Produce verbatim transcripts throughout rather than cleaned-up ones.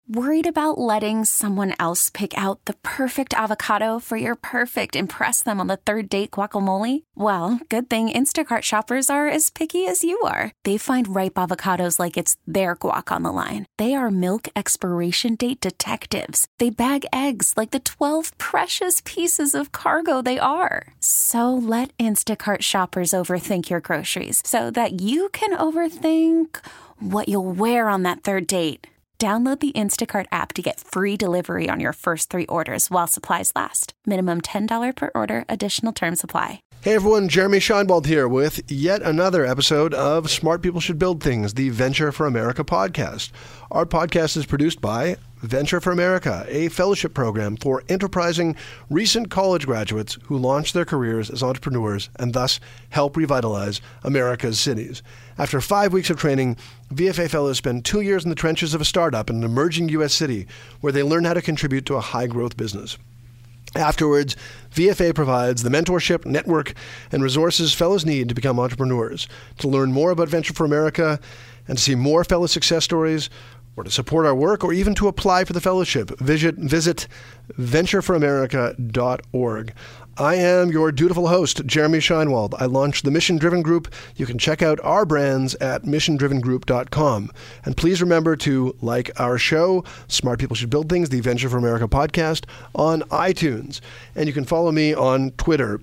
Worried about letting someone else pick out the perfect avocado for your perfect impress them on the third date guacamole? Well, good thing Instacart shoppers are as picky as you are. They find ripe avocados like it's their guac on the line. They are milk expiration date detectives. They bag eggs like the twelve precious pieces of cargo they are. So let Instacart shoppers overthink your groceries so that you can overthink what you'll wear on that third date. Download the Instacart app to get free delivery on your first three orders while supplies last. Minimum ten dollars per order. Additional terms apply. Hey everyone, Jeremy Scheinwald here with yet another episode of Smart People Should Build Things, the Venture for America podcast. Our podcast is produced by Venture for America, a fellowship program for enterprising recent college graduates who launch their careers as entrepreneurs and thus help revitalize America's cities. After five weeks of training, V F A fellows spend two years in the trenches of a startup in an emerging U S city where they learn how to contribute to a high-growth business. Afterwards, V F A provides the mentorship, network, and resources fellows need to become entrepreneurs. To learn more about Venture for America and to see more fellow success stories, or to support our work, or even to apply for the fellowship, visit, visit venture for america dot org. I am your dutiful host, Jeremy Scheinwald. I launched the Mission Driven Group. You can check out our brands at mission driven group dot com. And please remember to like our show, Smart People Should Build Things, the Venture for America podcast, on iTunes. And you can follow me on Twitter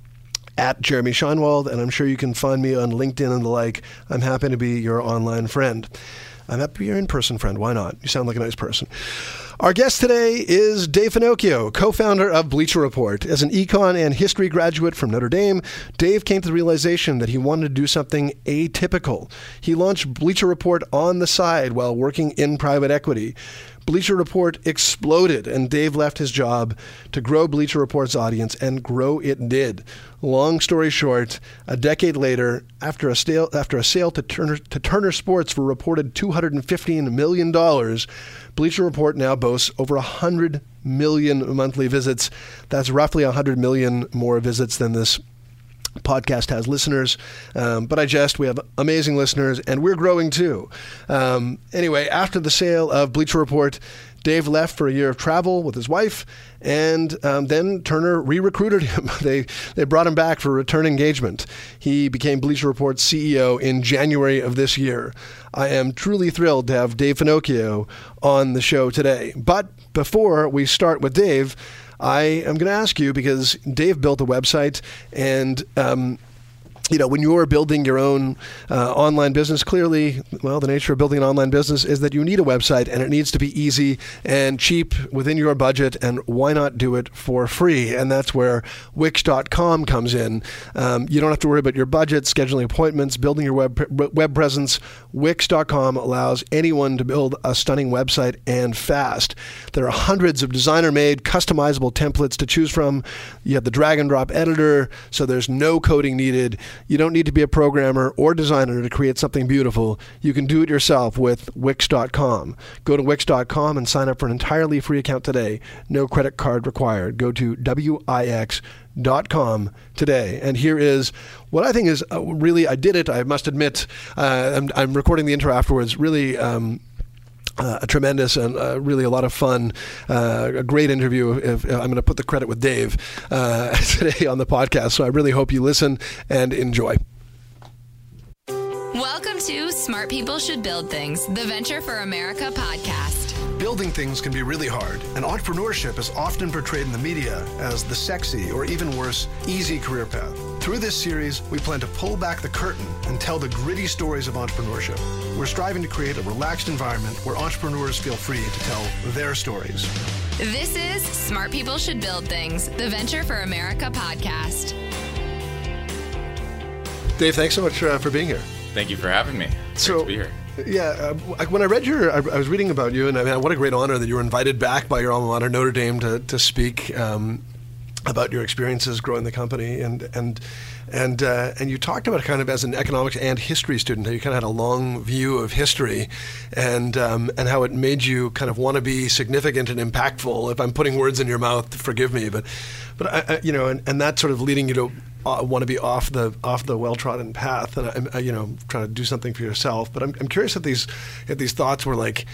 at Jeremy Scheinwald, and I'm sure you can find me on LinkedIn and the like. I'm happy to be your online friend. I'm happy to be your in-person friend. Why not? You sound like a nice person. Our guest today is Dave Finocchio, co-founder of Bleacher Report. As an econ and history graduate from Notre Dame, Dave came to the realization that he wanted to do something atypical. He launched Bleacher Report on the side while working in private equity. Bleacher Report exploded, and Dave left his job to grow Bleacher Report's audience, and grow it did. Long story short, a decade later, after a sale, after a sale to Turner, to Turner Sports for reported two hundred fifteen million dollars, Bleacher Report now boasts over one hundred million monthly visits. That's roughly one hundred million more visits than this podcast has listeners, um, but I jest, we have amazing listeners, and we're growing too. Um, anyway, after the sale of Bleacher Report, Dave left for a year of travel with his wife, and um, then Turner re-recruited him. they they brought him back for return engagement. He became Bleacher Report's C E O in January of this year. I am truly thrilled to have Dave Finocchio on the show today. But before we start with Dave, I am going to ask you, because Dave built a website, and um, you know, when you're building your own uh, online business, clearly, well, the nature of building an online business is that you need a website, and it needs to be easy and cheap within your budget, and why not do it for free? And that's where Wix dot com comes in. Um, you don't have to worry about your budget, scheduling appointments, building your web web presence. Wix dot com allows anyone to build a stunning website, and fast. There are hundreds of designer-made, customizable templates to choose from. You have the drag-and-drop editor, so there's no coding needed. You don't need to be a programmer or designer to create something beautiful. You can do it yourself with Wix dot com. Go to Wix dot com and sign up for an entirely free account today. No credit card required. Go to Wix dot com today. And here is what I think is uh, really, I did it, I must admit. Uh, I'm, I'm recording the intro afterwards. Really um, Uh, a tremendous and uh, really a lot of fun, uh, a great interview. If, if I'm going to put the credit with Dave uh, today on the podcast, so I really hope you listen and enjoy. Welcome to Smart People Should Build Things, the Venture for America podcast. Building things can be really hard, and entrepreneurship is often portrayed in the media as the sexy, or even worse, easy career path. Through this series, we plan to pull back the curtain and tell the gritty stories of entrepreneurship. We're striving to create a relaxed environment where entrepreneurs feel free to tell their stories. This is Smart People Should Build Things, the Venture for America podcast. Dave, thanks so much uh, for being here. Thank you for having me. It's so, great to be here. Yeah, uh, when I read your, I, I was reading about you, and I mean, what a great honor that you were invited back by your alma mater, Notre Dame, to to speak um, about your experiences growing the company, and and and uh, and you talked about it kind of as an economics and history student, how you kind of had a long view of history, and um, and how it made you kind of want to be significant and impactful. If I'm putting words in your mouth, forgive me, but but I, I, you know, and, and that sort of leading you to Uh, want to be off the off the well-trodden path, and uh, you know, trying to do something for yourself. But I'm I'm curious if these if these thoughts were like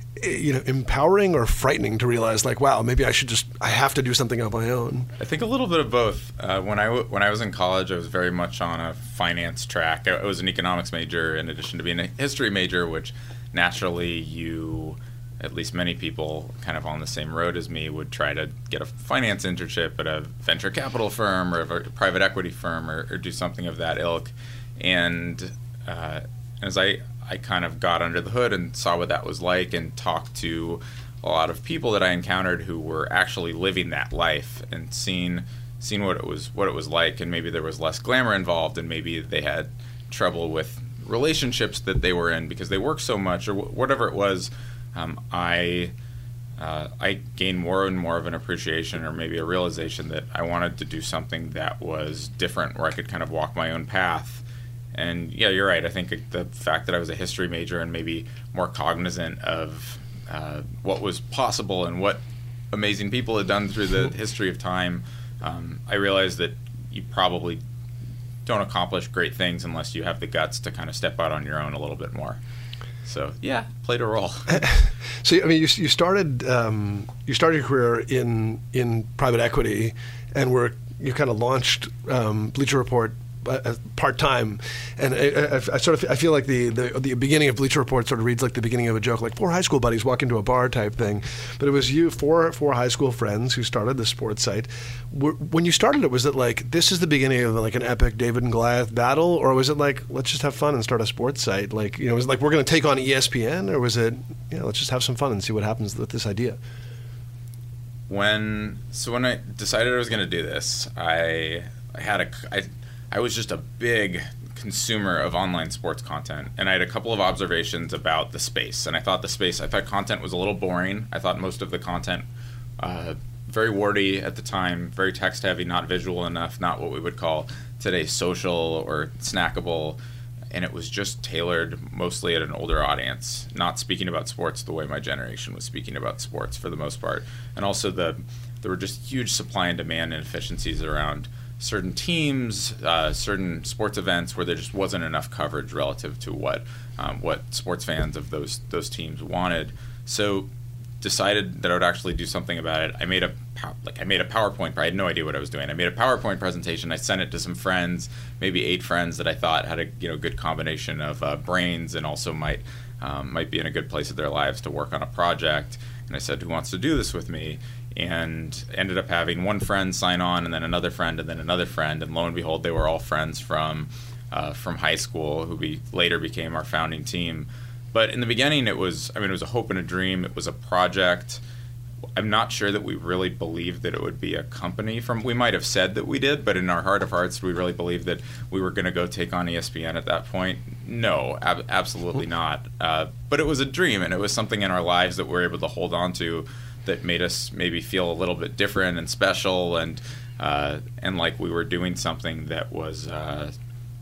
you know, empowering or frightening to realize, like, wow, maybe I should just, I have to do something on my own? I think a little bit of both. Uh, when I w- when I was in college, I was very much on a finance track. I, I was an economics major in addition to being a history major, which naturally you, at least many people kind of on the same road as me, would try to get a finance internship at a venture capital firm or a private equity firm or, or do something of that ilk. And uh, as I I kind of got under the hood and saw what that was like and talked to a lot of people that I encountered who were actually living that life and seeing seeing what it was what it was like, and maybe there was less glamour involved, and maybe they had trouble with relationships that they were in because they worked so much or wh- whatever it was. Um, I uh, I gained more and more of an appreciation or maybe a realization that I wanted to do something that was different, where I could kind of walk my own path. And yeah, you're right. I think the fact that I was a history major and maybe more cognizant of uh, what was possible and what amazing people had done through the history of time, um, I realized that you probably don't accomplish great things unless you have the guts to kind of step out on your own a little bit more. So yeah, played a role. So I mean, you you started um, you started your career in in private equity, and were you kind of launched um, Bleacher Report uh, part time, and I, I, I sort of I feel like the, the the beginning of Bleacher Report sort of reads like the beginning of a joke, like four high school buddies walk into a bar type thing, but it was you four four high school friends who started the sports site. When you started it, was it like this is the beginning of like an epic David and Goliath battle, or was it like let's just have fun and start a sports site? Like, you know, was it like we're going to take on E S P N, or was it, you know, let's just have some fun and see what happens with this idea? When so when I decided I was going to do this, I I had a I I was just a big consumer of online sports content, and I had a couple of observations about the space. And I thought the space, I thought content was a little boring. I thought most of the content uh, very wordy at the time, very text heavy, not visual enough, not what we would call today social or snackable. And it was just tailored mostly at an older audience, not speaking about sports the way my generation was speaking about sports for the most part. And also the there were just huge supply and demand inefficiencies around certain teams, uh, certain sports events where there just wasn't enough coverage relative to what um, what sports fans of those those teams wanted. So decided that I would actually do something about it. I made a like I made a PowerPoint. I had no idea what I was doing. I made a PowerPoint presentation. I sent it to some friends, maybe eight friends that I thought had a you know good combination of uh, brains and also might um, might be in a good place of their lives to work on a project. And I said, who wants to do this with me? And ended up having one friend sign on, and then another friend, and then another friend, and lo and behold, they were all friends from uh, from high school, who we later became our founding team. But in the beginning, it was, I mean, it was a hope and a dream. It was a project. I'm not sure that we really believed that it would be a company. From we might have said that we did, but in our heart of hearts, we really believed that we were going to go take on E S P N at that point. No, ab- absolutely not. Uh, but it was a dream, and it was something in our lives that we were able to hold on to that made us maybe feel a little bit different and special, and uh, and like we were doing something that was uh,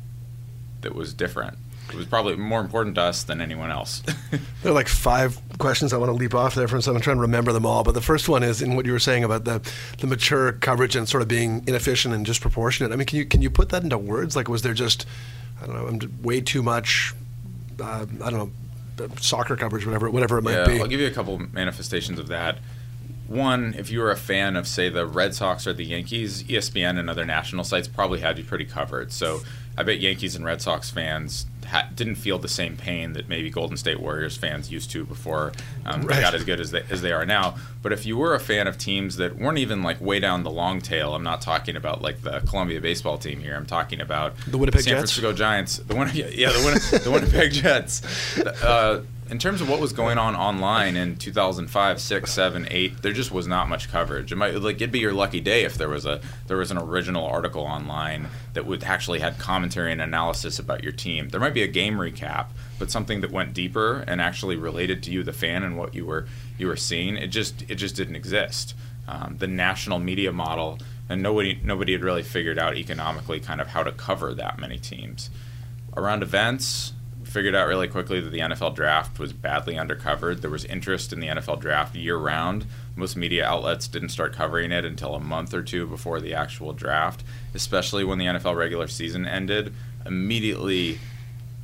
that was different. It was probably more important to us than anyone else. There are like five questions I want to leap off there from, so I'm trying to remember them all. But the first one is in what you were saying about the, the mature coverage and sort of being inefficient and disproportionate. I mean, can you can you put that into words? Like, was there just, I don't know, way too much, uh, I don't know, soccer coverage, whatever, whatever it might yeah, be? I'll give you a couple manifestations of that. One, if you were a fan of, say, the Red Sox or the Yankees, E S P N and other national sites probably had you pretty covered. So I bet Yankees and Red Sox fans ha- didn't feel the same pain that maybe Golden State Warriors fans used to before um, right. they got as good as they, as they are now. But if you were a fan of teams that weren't even like way down the long tail, I'm not talking about like the Columbia baseball team here. I'm talking about the Winnipeg San Jets? Francisco Giants. The Win- yeah, the, Win- the Winnipeg Jets. Uh, In terms of what was going on online in two thousand five, six, seven, eight, there just was not much coverage. It might like it'd be your lucky day if there was a there was an original article online that would actually had commentary and analysis about your team. There might be a game recap, but something that went deeper and actually related to you, the fan, and what you were you were seeing. It just it just didn't exist. Um, the national media model, and nobody nobody had really figured out economically kind of how to cover that many teams. Around events, figured out really quickly that the N F L draft was badly undercovered. There was interest in the N F L draft year-round. Most media outlets didn't start covering it until a month or two before the actual draft, especially when the N F L regular season ended. Immediately,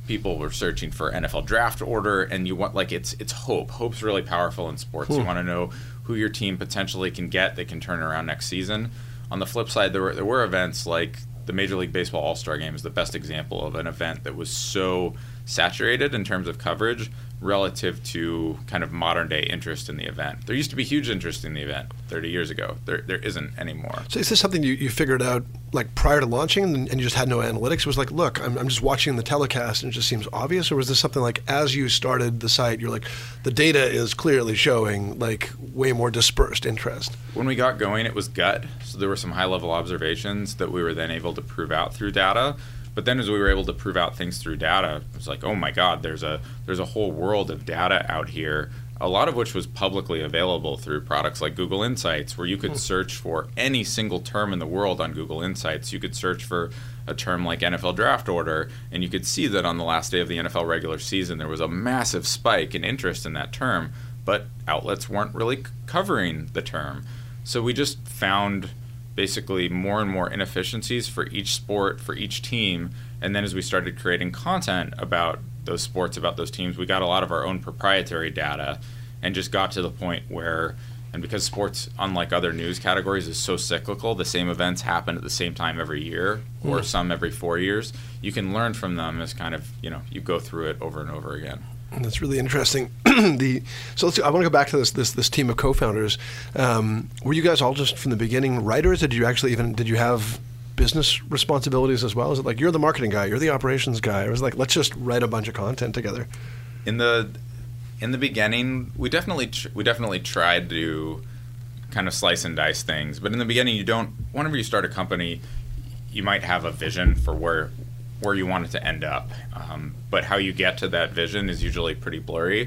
people were searching for N F L draft order, and you want, like, it's it's hope. Hope's really powerful in sports. Hmm. You want to know who your team potentially can get that can turn around next season. On the flip side, there were there were events like the Major League Baseball All-Star Game is the best example of an event that was so saturated in terms of coverage relative to kind of modern day interest in the event. There used to be huge interest in the event thirty years ago. There there isn't anymore. So is this something you, you figured out like prior to launching and, and you just had no analytics? It was like, look, I'm, I'm just watching the telecast and it just seems obvious? Or was this something like as you started the site, you're like, the data is clearly showing like way more dispersed interest? When we got going, it was gut. So there were some high level observations that we were then able to prove out through data. But then as we were able to prove out things through data, it was like, oh my God, there's a there's a whole world of data out here, a lot of which was publicly available through products like Google Insights, where you could search for any single term in the world on Google Insights. You could search for a term like N F L draft order, and you could see that on the last day of the N F L regular season, there was a massive spike in interest in that term, but outlets weren't really c- covering the term. So we just found basically more and more inefficiencies for each sport, for each team. And then as we started creating content about those sports, about those teams, we got a lot of our own proprietary data and just got to the point where, and because sports, unlike other news categories, is so cyclical, the same events happen at the same time every year or mm. some every four years, you can learn from them as kind of, you know, you go through it over and over again. That's really interesting. the so let's, I want to go back to this this this team of co-founders. Um, were you guys all just from the beginning writers, or did you actually even did you have business responsibilities as well? Is it like you're the marketing guy, you're the operations guy, or was it like let's just write a bunch of content together? In the in the beginning, we definitely tr- we definitely tried to kind of slice and dice things. But in the beginning, you don't. Whenever you start a company, you might have a vision for where. where you want it to end up. Um, but how you get to that vision is usually pretty blurry.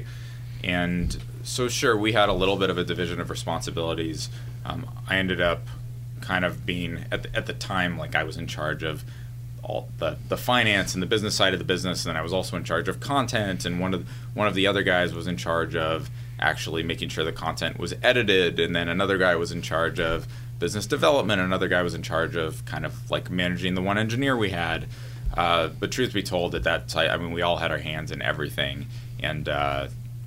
And so sure, we had a little bit of a division of responsibilities. Um, I ended up kind of being, at the, at the time, like I was in charge of all the, the finance and the business side of the business, and then I was also in charge of content, and one of one of the other guys was in charge of actually making sure the content was edited, and then another guy was in charge of business development, and another guy was in charge of kind of like managing the one engineer we had. Uh, but truth be told, at that time, I mean, we all had our hands in everything, and uh,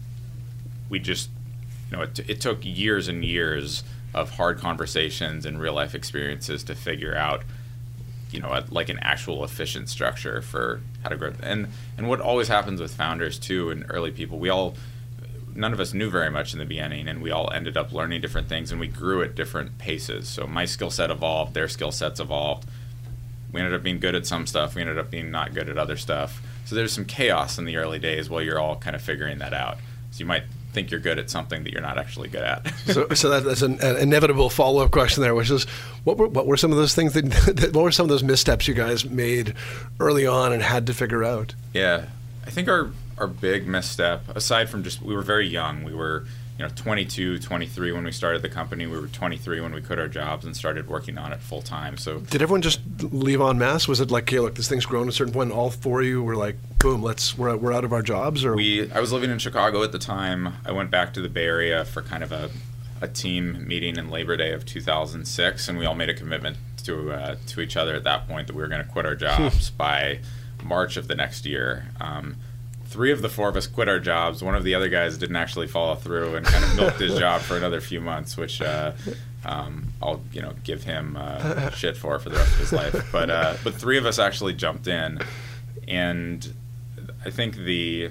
we just, you know, it, t- it took years and years of hard conversations and real life experiences to figure out, you know, a, like an actual efficient structure for how to grow. And and what always happens with founders too, and early people, we all, none of us knew very much in the beginning, and we all ended up learning different things, and we grew at different paces. So my skill set evolved, their skill sets evolved. We ended up being good at some stuff. We ended up being not good at other stuff. So there's some chaos in the early days while you're all kind of figuring that out. So you might think you're good at something that you're not actually good at. so so that, that's an, an inevitable follow-up question there, which is, what were what were some of those things that, that what were some of those missteps you guys made early on and had to figure out? Yeah, I think our our big misstep, aside from just, we were very young. We were, you know, twenty-two, twenty-three when we started the company. We were twenty-three when we quit our jobs and started working on it full time. So did everyone just leave en masse? Was it like, hey, look, this thing's grown a certain point, and all four of you were like, boom, let's we're we're out of our jobs? Or we, I was living in Chicago at the time. I went back to the Bay Area for kind of a, a team meeting in Labor Day of two thousand six, and we all made a commitment to uh, to each other at that point that we were going to quit our jobs by March of the next year. Um, Three of the four of us quit our jobs. One of the other guys didn't actually follow through and kind of milked his job for another few months, which uh, um, I'll you know give him uh, shit for for the rest of his life. But uh, but three of us actually jumped in, and I think the.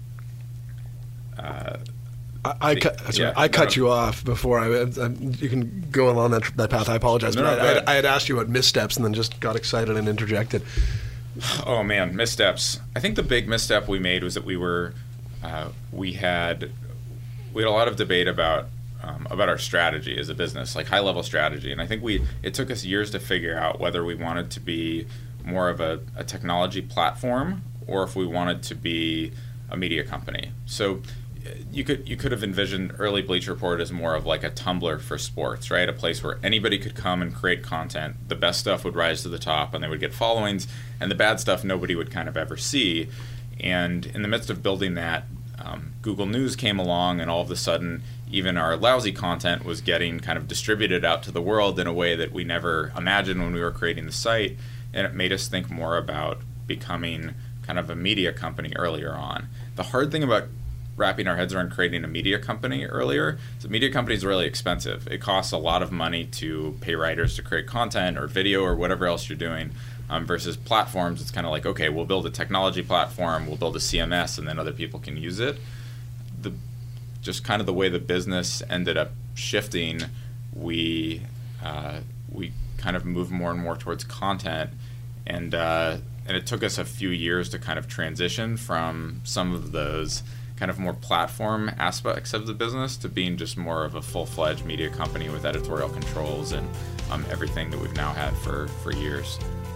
Uh, I, I, the, cut, sorry, yeah, I cut no, you off before I, I. You can go along that that path. I apologize, no, but no, I, I, I had asked you about missteps and then just got excited and interjected. Oh man, missteps. I think the big misstep we made was that we were, uh, we had, we had a lot of debate about um, about our strategy as a business, like high level strategy, and I think we it took us years to figure out whether we wanted to be more of a, a technology platform or if we wanted to be a media company. So you could you could have envisioned early Bleacher Report as more of like a Tumblr for sports, right? A place where anybody could come and create content. The best stuff would rise to the top and they would get followings, and the bad stuff nobody would kind of ever see. And in the midst of building that, um, Google News came along, and all of a sudden even our lousy content was getting kind of distributed out to the world in a way that we never imagined when we were creating the site. And it made us think more about becoming kind of a media company earlier on. The hard thing about wrapping our heads around creating a media company earlier is a media company is really expensive. It costs a lot of money to pay writers to create content or video or whatever else you're doing. Um, versus platforms, it's kind of like, okay, we'll build a technology platform, we'll build a C M S, and then other people can use it. The just kind of the way the business ended up shifting, we uh, we kind of moved more and more towards content, and uh, and it took us a few years to kind of transition from some of those kind of more platform aspects of the business to being just more of a full-fledged media company with editorial controls and um, everything that we've now had for, for years.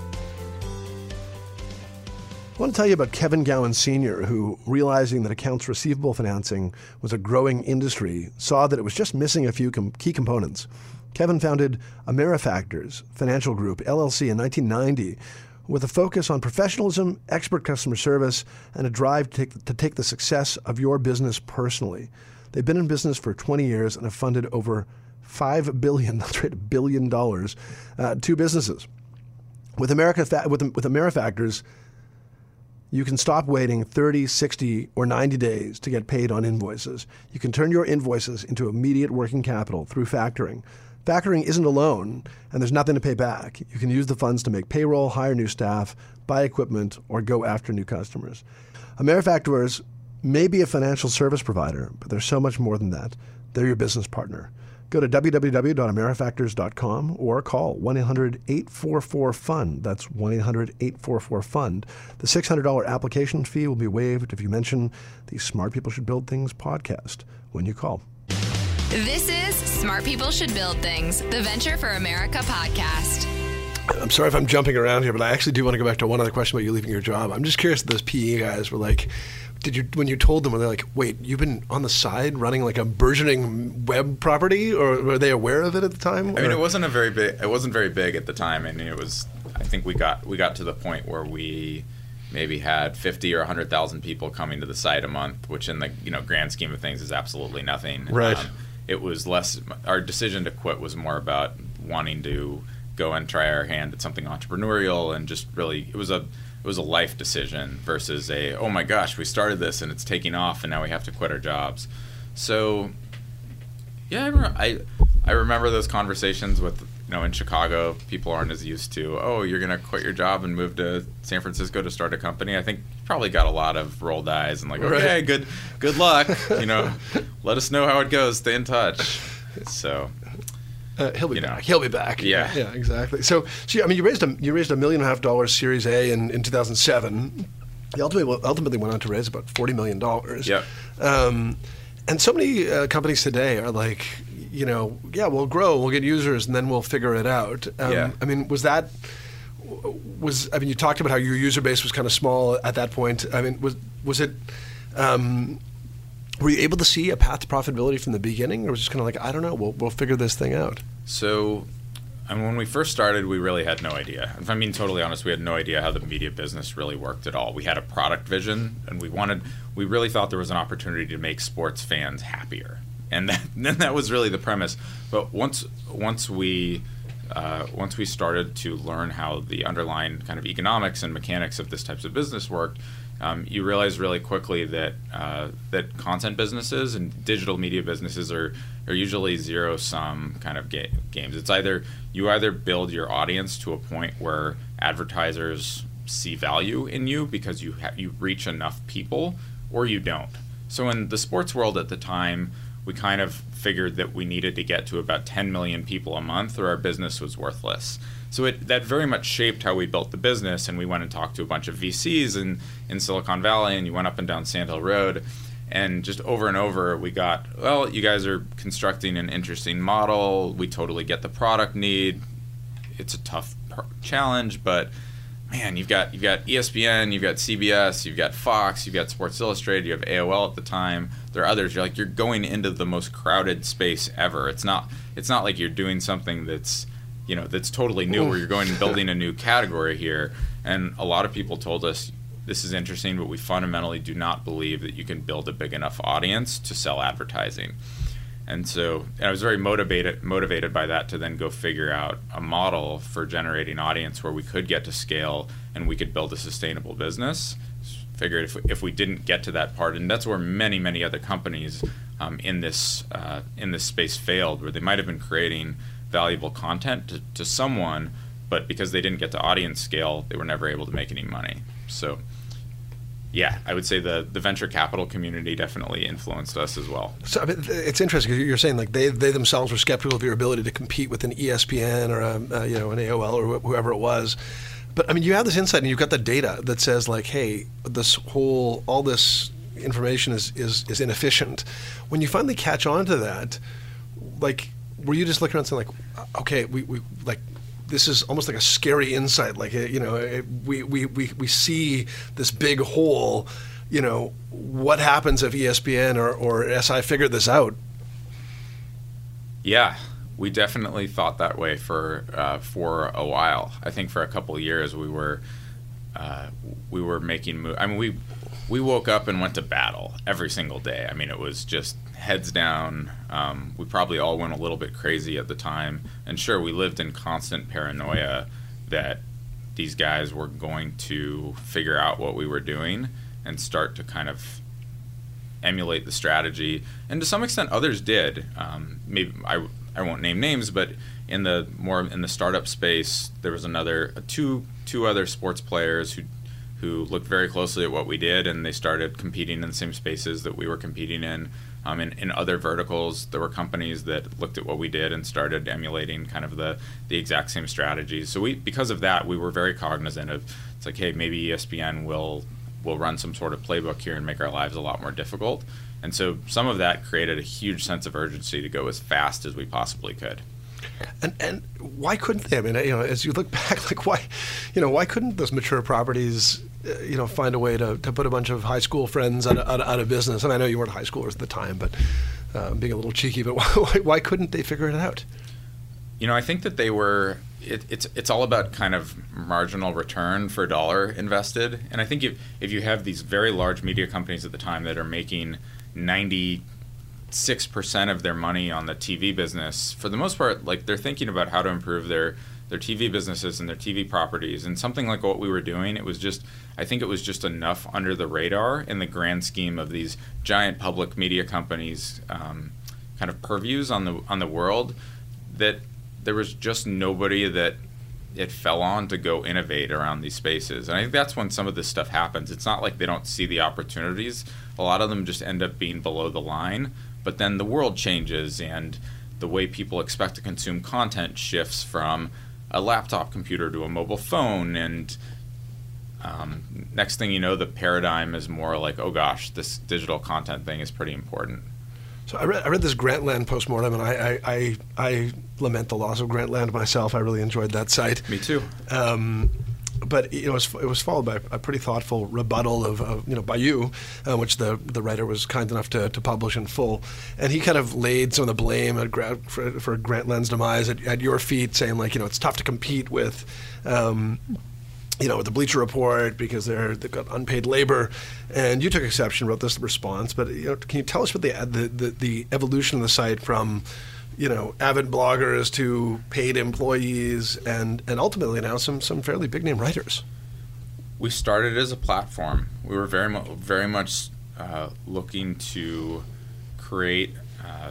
I want to tell you about Kevin Gowan Senior, who, realizing that accounts receivable financing was a growing industry, saw that it was just missing a few com- key components. Kevin founded Amerifactors Financial Group, L L C, in nineteen ninety, with a focus on professionalism, expert customer service, and a drive to take, to take the success of your business personally. They've been in business for twenty years and have funded over five billion dollars, that's right, a billion dollars, uh, to businesses. With, America, with, with Amerifactors, you can stop waiting thirty, sixty, or ninety days to get paid on invoices. You can turn your invoices into immediate working capital through factoring. Factoring isn't a loan, and there's nothing to pay back. You can use the funds to make payroll, hire new staff, buy equipment, or go after new customers. Amerifactors may be a financial service provider, but they're so much more than that. They're your business partner. Go to w w w dot amerifactors dot com or call one eight hundred, eight four four, F U N D. That's one eight hundred, eight four four, F U N D. The six hundred dollars application fee will be waived if you mention the Smart People Should Build Things podcast when you call. This is Smart People Should Build Things, the Venture for America podcast. I'm sorry if I'm jumping around here, but I actually do want to go back to one other question about you leaving your job. I'm just curious if those P E guys were like, did you, when you told them, were they like, wait, you've been on the side running like a burgeoning web property, or were they aware of it at the time? I mean, or? it wasn't a very big, it wasn't very big at the time, and it was, I think we got, we got to the point where we maybe had fifty or one hundred thousand people coming to the site a month, which in the, you know, grand scheme of things is absolutely nothing. Right. Um, it was less, our decision to quit was more about wanting to go and try our hand at something entrepreneurial, and just really, it was a, it was a life decision versus a, oh my gosh, we started this and it's taking off and now we have to quit our jobs. So, yeah, I, re- I, I remember those conversations with, you know, in Chicago, people aren't as used to, oh, you're going to quit your job and move to San Francisco to start a company. I think you probably got a lot of rolled eyes and like, okay, right. good, good luck. You know, let us know how it goes. Stay in touch. So. Uh, he'll be you back. know. He'll be back. Yeah, yeah, exactly. So, so I mean, you raised a you raised a million and a half dollars Series A in, in two thousand seven. You ultimately ultimately went on to raise about forty million dollars. Yep. Um, and so many uh, companies today are like, you know, yeah, we'll grow, we'll get users, and then we'll figure it out. Um, yeah. I mean, was that was I mean, you talked about how your user base was kind of small at that point. I mean, was was it? Um, Were you able to see a path to profitability from the beginning, or was it just kind of like, I don't know, we'll we'll figure this thing out? So, I mean, when we first started, we really had no idea. If I'm being totally honest, we had no idea how the media business really worked at all. We had a product vision, and we wanted, we really thought there was an opportunity to make sports fans happier, and that, then that was really the premise. But once once we uh, once we started to learn how the underlying kind of economics and mechanics of this types of business worked, Um, you realize really quickly that uh, that content businesses and digital media businesses are, are usually zero-sum kind of ga- games. It's either you either build your audience to a point where advertisers see value in you because you ha- you reach enough people, or you don't. So in the sports world at the time, we kind of figured that we needed to get to about ten million people a month, or our business was worthless. So it, that very much shaped how we built the business, and we went and talked to a bunch of V Cs in, in Silicon Valley, and you went up and down Sand Hill Road, and just over and over we got, well, you guys are constructing an interesting model, we totally get the product need, it's a tough par- challenge, but man, you've got you've got E S P N, you've got C B S, you've got Fox, you've got Sports Illustrated, you have A O L at the time. There are others. You're like you're going into the most crowded space ever. It's not it's not like you're doing something that's you know that's totally new, where you're going and building a new category here. And a lot of people told us this is interesting, but we fundamentally do not believe that you can build a big enough audience to sell advertising. And so and I was very motivated motivated by that to then go figure out a model for generating audience where we could get to scale and we could build a sustainable business. figured if we, if we didn't get to that part, and that's where many many other companies um, in this uh, in this space failed, where they might have been creating valuable content to, to someone, but because they didn't get to audience scale, they were never able to make any money. So yeah, I would say the, the venture capital community definitely influenced us as well. So I mean, it's interesting because you're saying like they they themselves were skeptical of your ability to compete with an E S P N or a, uh, you know an A O L or wh- whoever it was. But I mean, you have this insight and you've got the data that says like, hey, this whole all this information is is, is inefficient. When you finally catch on to that, like, were you just looking around saying like, okay, we, we like. This is almost like a scary insight. Like, you know, we, we, we, we see this big hole. You know, what happens if E S P N or, or S I figured this out? Yeah, we definitely thought that way for uh, for a while. I think for a couple of years we were uh, we were making moves. I mean, we we woke up and went to battle every single day. I mean, it was just heads down. Um, we probably all went a little bit crazy at the time. And sure, we lived in constant paranoia that these guys were going to figure out what we were doing and start to kind of emulate the strategy. And to some extent, others did. Um, maybe I, I won't name names, but in the more in the startup space, there was another uh, two two other sports players who who looked very closely at what we did, and they started competing in the same spaces that we were competing in. Um, in, in other verticals, there were companies that looked at what we did and started emulating kind of the, the exact same strategies. So we, because of that, we were very cognizant of, it's like, hey, maybe E S P N will will run some sort of playbook here and make our lives a lot more difficult. And so some of that created a huge sense of urgency to go as fast as we possibly could. And and why couldn't they? I mean, you know, as you look back, like why, you know, why couldn't those mature properties, uh, you know, find a way to, to put a bunch of high school friends out of, out, of, out of business? And I know you weren't high schoolers at the time, but uh, being a little cheeky, but why, why couldn't they figure it out? You know, I think that they were. It, it's it's all about kind of marginal return for a dollar invested. And I think if if you have these very large media companies at the time that are making ninety six percent of their money on the T V business, for the most part, like they're thinking about how to improve their, their T V businesses and their T V properties. And something like what we were doing, it was just, I think it was just enough under the radar in the grand scheme of these giant public media companies' um, kind of purviews on the on the world, that there was just nobody that it fell on to go innovate around these spaces. And I think that's when some of this stuff happens. It's not like they don't see the opportunities. A lot of them just end up being below the line. But then the world changes, and the way people expect to consume content shifts from a laptop computer to a mobile phone. And um, next thing you know, the paradigm is more like, oh gosh, this digital content thing is pretty important. So I read, I read this Grantland postmortem, and I, I, I, I lament the loss of Grantland myself. I really enjoyed that site. Me too. Um, but you know, it was, it was followed by a pretty thoughtful rebuttal of, of you know, by you, uh, which the the writer was kind enough to, to publish in full, and he kind of laid some of the blame at Gra- for, for Grantland's demise at, at your feet, saying like, you know, it's tough to compete with. Um, you know, with the Bleacher Report because they're they've got unpaid labor, and you took exception, wrote this response. But you know, can you tell us what the the the, the evolution of the site from, you know, avid bloggers to paid employees, and and ultimately now some some fairly big name writers? We started as a platform. We were very mu- very much uh, looking to create uh,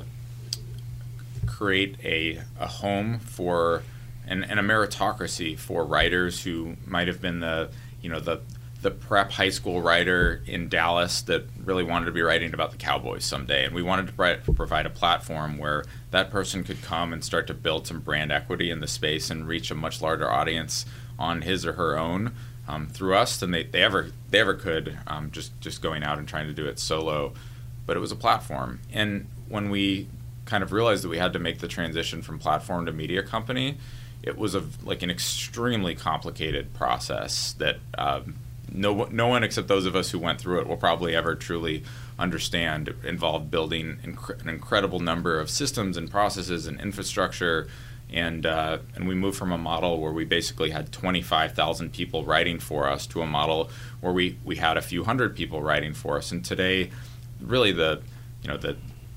create a a home for. And, and a meritocracy for writers who might have been the, you know, the the prep high school writer in Dallas that really wanted to be writing about the Cowboys someday. And we wanted to pro- provide a platform where that person could come and start to build some brand equity in the space and reach a much larger audience on his or her own um, through us than they, they ever they ever could um, just, just going out and trying to do it solo. But it was a platform. And when we kind of realized that we had to make the transition from platform to media company, it was a, like an extremely complicated process that um, no no one except those of us who went through it will probably ever truly understand. It involved building inc- an incredible number of systems and processes and infrastructure, and uh, and we moved from a model where we basically had twenty-five thousand people writing for us to a model where we, we had a few hundred people writing for us. And today, really the you know the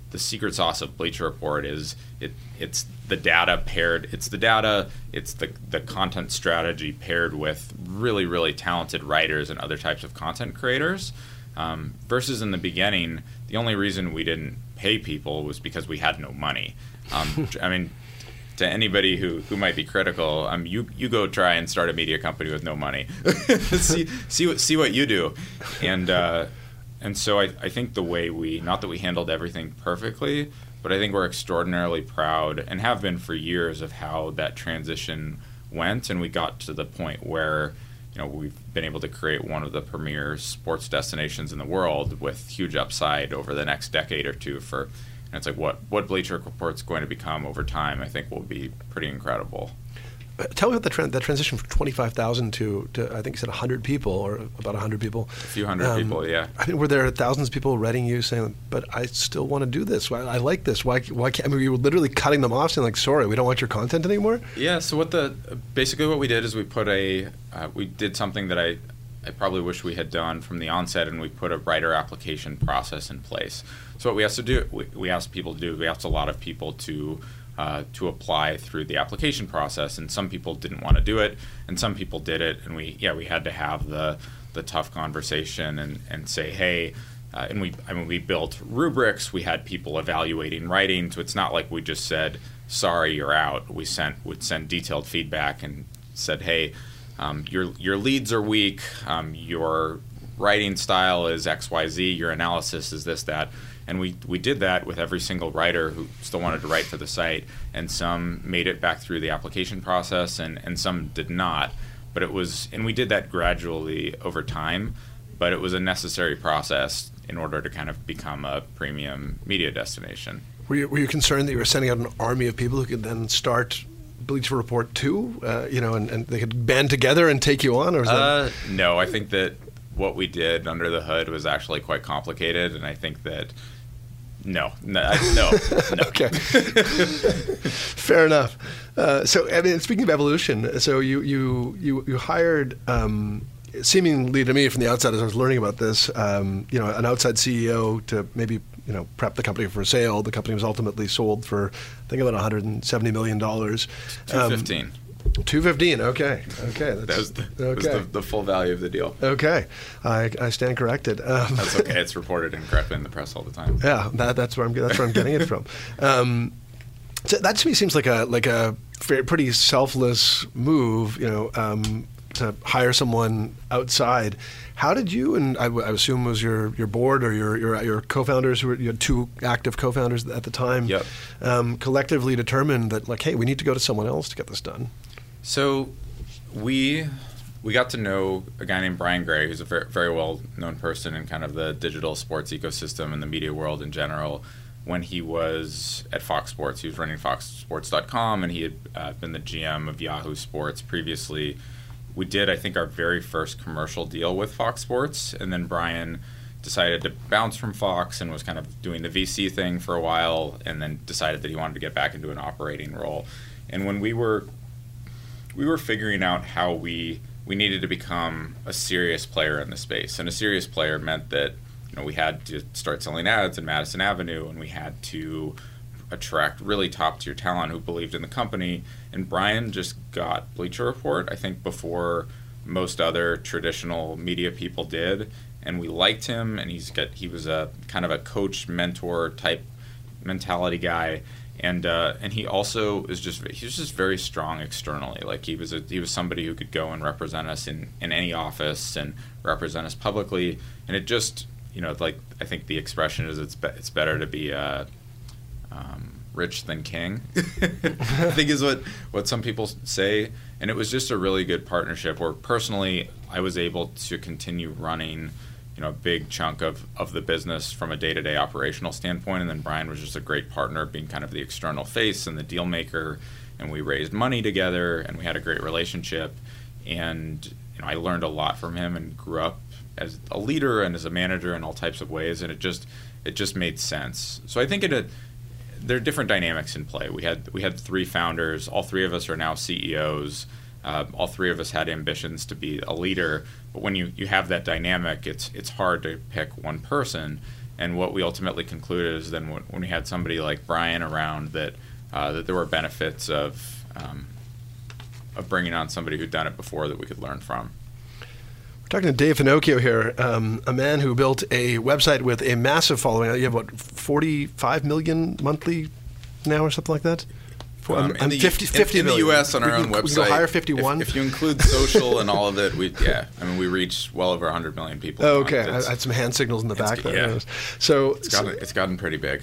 the secret sauce of Bleacher Report is it it's the data paired it's the data it's the the content strategy paired with really really talented writers and other types of content creators, um, versus in the beginning the only reason we didn't pay people was because we had no money. um, I mean, to anybody who, who might be critical, um, you you go try and start a media company with no money. see see what see what you do, and uh, and so I, I think the way we, not that we handled everything perfectly, but I think we're extraordinarily proud and have been for years of how that transition went, and we got to the point where, you know, we've been able to create one of the premier sports destinations in the world with huge upside over the next decade or two. For and it's like what what Bleacher Report's going to become over time, I think will be pretty incredible. Tell me about the tra- that transition from twenty-five thousand to, to, I think you said one hundred people, or about one hundred people. A few hundred um, people, yeah. I mean, were there thousands of people writing you saying, but I still want to do this. I, I like this. Why Why can't, I mean, you were literally cutting them off saying, like, sorry, we don't want your content anymore? Yeah, so what the, basically what we did is we put a, uh, we did something that I, I probably wish we had done from the onset, and we put a writer application process in place. So what we asked to do, we, we asked people to do, we asked a lot of people to Uh, to apply through the application process, and some people didn't want to do it, and some people did it, and we yeah we had to have the the tough conversation and and say, hey, uh, and we I mean we built rubrics, we had people evaluating writing, so it's not like we just said sorry, you're out. We sent would send detailed feedback and said, hey, um, your your leads are weak, um, your writing style is X Y Z, your analysis is this that. And we, we did that with every single writer who still wanted to write for the site, and some made it back through the application process, and, and some did not. But it was, and we did that gradually over time, but it was a necessary process in order to kind of become a premium media destination. Were you, were you concerned that you were sending out an army of people who could then start Bleacher Report two, uh, you know, and, and they could band together and take you on? Or was that... uh, no, I think that what we did under the hood was actually quite complicated, and I think that No, no, no. no. Okay. Fair enough. Uh, so, I mean, speaking of evolution, so you you you, you hired, um, seemingly to me from the outside as I was learning about this, um, you know, an outside C E O to maybe, you know, prep the company for sale. The company was ultimately sold for, I think, about one hundred seventy million dollars. two hundred fifteen. Um, Two fifteen. Okay. Okay. That's, that was, the, okay. was the, the full value of the deal. Okay, I, I stand corrected. Um, that's okay. It's reported incorrectly in the press all the time. Yeah, that, that's where I'm. That's where I'm getting it from. Um, so that to me seems like a like a pretty selfless move. You know, um, to hire someone outside. How did you and I, I assume it was your, your board or your your your co-founders who were, you had two active co-founders at the time. Yep. Um, collectively determined that, like, hey, we need to go to someone else to get this done. So we we got to know a guy named Brian Gray, who's a very, very well-known person in kind of the digital sports ecosystem and the media world in general, when he was at Fox Sports. He was running fox sports dot com, and he had uh, been the G M of Yahoo Sports previously. We did, I think, our very first commercial deal with Fox Sports, and then Brian decided to bounce from Fox and was kind of doing the V C thing for a while, and then decided that he wanted to get back into an operating role. And when we were we were figuring out how we we needed to become a serious player in the space, and a serious player meant that, you know, we had to start selling ads in Madison Avenue, and we had to attract really top-tier talent who believed in the company. And Brian just got Bleacher Report, I think, before most other traditional media people did, and we liked him, and he's got he was a kind of a coach mentor type mentality guy, and uh, and he also is just he was just very strong externally. Like he was a, he was somebody who could go and represent us in, in any office and represent us publicly, and it just, you know, like I think the expression is it's be, it's better to be uh, um, rich than king. I think is what what some people say, and it was just a really good partnership where personally I was able to continue running, you know, a big chunk of, of the business from a day-to-day operational standpoint, and then Brian was just a great partner, being kind of the external face and the deal maker, and we raised money together, and we had a great relationship, and, you know, I learned a lot from him and grew up as a leader and as a manager in all types of ways, and it just it just made sense. So I think it had, there are different dynamics in play. We had we had three founders. All three of us are now C E Os. Uh, all three of us had ambitions to be a leader, but when you, you have that dynamic, it's it's hard to pick one person. And what we ultimately concluded is then when, when we had somebody like Brian around that uh, that there were benefits of um, of bringing on somebody who'd done it before that we could learn from. We're talking to Dave Finocchio here, um, a man who built a website with a massive following. You have, what, forty-five million monthly now or something like that? Um, in, the, fifty, fifty in, in the U S on our we, own we website, we can go higher, fifty-one. If, if you include social and all of it, we yeah, I mean we reach well over one hundred million people. Oh, okay, I, I had some hand signals in the back there. Yeah. So it's gotten, so, it's gotten pretty big.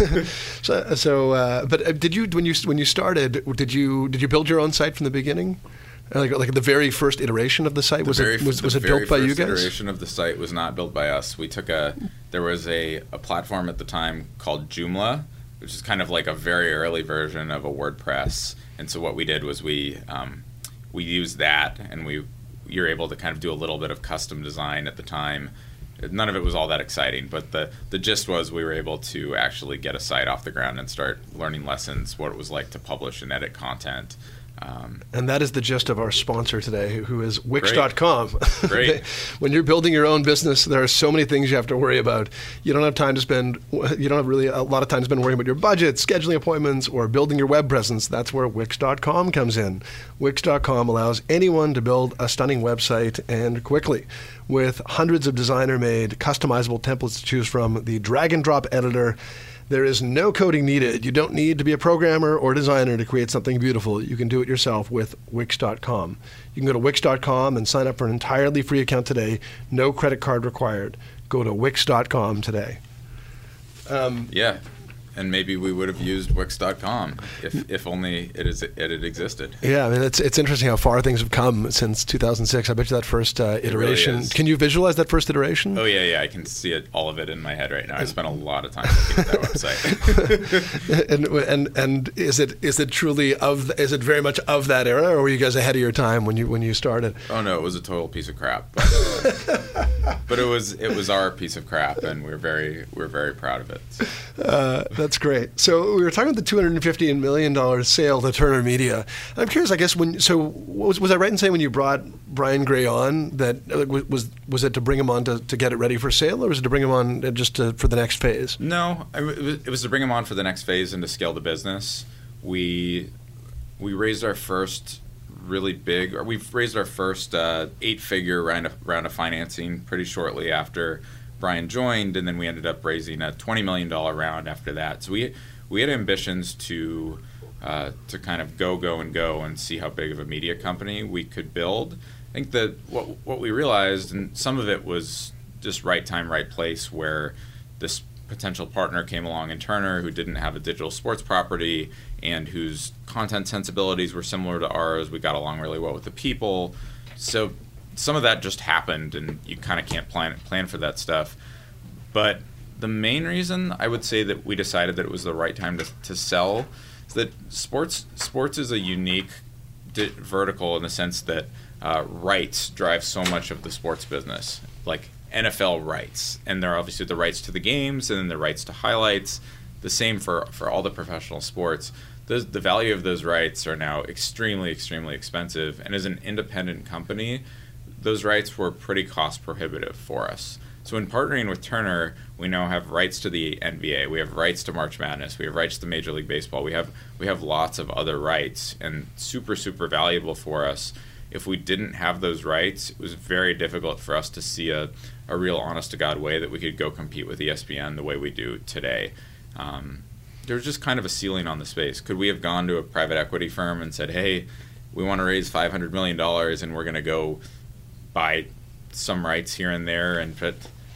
so, so uh, but did you when you when you started? Did you did you build your own site from the beginning? Like like the very first iteration of the site the was very, it was, was the it built by you guys? The very first iteration of the site was not built by us. We took a there was a, a platform at the time called Joomla, which is kind of like a very early version of a WordPress. And so what we did was we um, we used that, and we you're able to kind of do a little bit of custom design at the time. None of it was all that exciting, but the, the gist was we were able to actually get a site off the ground and start learning lessons, what it was like to publish and edit content. Um, and that is the gist of our sponsor today, who is Wix dot com. Great. Great. When you're building your own business, there are so many things you have to worry about. You don't have time to spend, you don't have really a lot of time to spend worrying about your budget, scheduling appointments, or building your web presence. That's where Wix dot com comes in. Wix dot com allows anyone to build a stunning website and quickly. With hundreds of designer-made, customizable templates to choose from, the drag-and-drop editor, there is no coding needed. You don't need to be a programmer or designer to create something beautiful. You can do it yourself with Wix dot com. You can go to Wix dot com and sign up for an entirely free account today. No credit card required. Go to Wix dot com today. Um, yeah. And maybe we would have used Wix dot com if, if only it, is, it had existed. Yeah, I mean, it's it's interesting how far things have come since two thousand six. I bet you that first uh, iteration. Really can you visualize that first iteration? Oh, yeah, yeah. I can see it, all of it in my head right now. I spent a lot of time looking at that website. and and and is it is it truly of the, is it very much of that era, or were you guys ahead of your time when you when you started? Oh no, it was a total piece of crap. But, uh, but it was it was our piece of crap, and we're very we're very proud of it. So. Uh, That's great. So we were talking about the two hundred fifty million dollars sale to Turner Media. I'm curious, I guess, when so was, was I right in saying when you brought Brian Gray on that uh, was was it to bring him on to, to get it ready for sale, or was it to bring him on just to, for the next phase? No, it was to bring him on for the next phase and to scale the business. We we raised our first really big, or we've raised our first uh, eight-figure round of, round of financing pretty shortly after Brian joined, and then we ended up raising a twenty million dollars round after that. So we we had ambitions to uh, to kind of go, go, and go and see how big of a media company we could build. I think that what what we realized, and some of it was just right time, right place, where this potential partner came along in Turner who didn't have a digital sports property and whose content sensibilities were similar to ours. We got along really well with the people. So some of that just happened, and you kind of can't plan plan for that stuff. But the main reason I would say that we decided that it was the right time to, to sell is that sports sports is a unique di- vertical in the sense that uh, rights drive so much of the sports business, like N F L rights, and there are obviously the rights to the games and then the rights to highlights. The same for, for all the professional sports. Those, the value of those rights are now extremely, extremely expensive, and as an independent company, those rights were pretty cost prohibitive for us. So in partnering with Turner, we now have rights to the N B A, we have rights to March Madness, we have rights to Major League Baseball, we have we have lots of other rights, and super, super valuable for us. If we didn't have those rights, it was very difficult for us to see a, a real honest-to-God way that we could go compete with E S P N the way we do today. Um, there was just kind of a ceiling on the space. Could we have gone to a private equity firm and said, hey, we want to raise five hundred million dollars and we're going to go buy some rights here and there, and but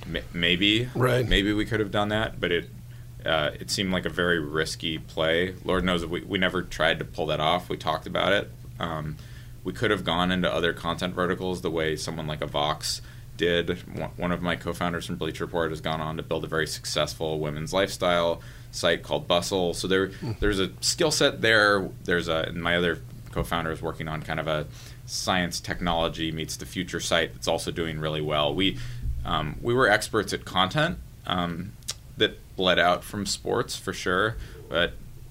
maybe right. maybe we could have done that, but it uh, it seemed like a very risky play. Lord knows we we never tried to pull that off. We talked about it. Um, we could have gone into other content verticals the way someone like a Vox did. One of my co-founders from Bleacher Report has gone on to build a very successful women's lifestyle site called Bustle. So there there's a skill set there. There's a and my other co-founder is working on kind of a science technology meets the future site that's also doing really well. We um, we were experts at content um, that bled out from sports for sure, but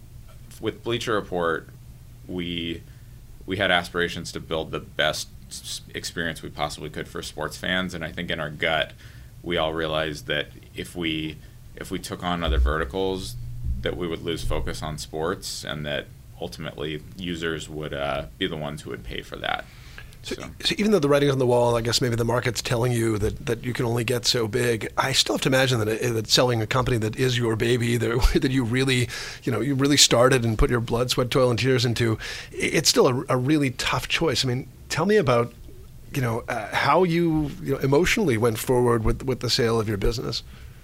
with Bleacher Report, we we had aspirations to build the best experience we possibly could for sports fans, and I think in our gut we all realized that if we if we took on other verticals, that we would lose focus on sports, and that ultimately users would uh, be the ones who would pay for that. So, So. so even though the writing's on the wall, I guess maybe the market's telling you that, that you can only get so big, I still have to imagine that, it, that selling a company that is your baby, that, that you really, you know, you really started and put your blood, sweat, toil, and tears into, it's still a, a really tough choice. I mean, tell me about, you know, uh, how you, you know, emotionally went forward with with the sale of your business.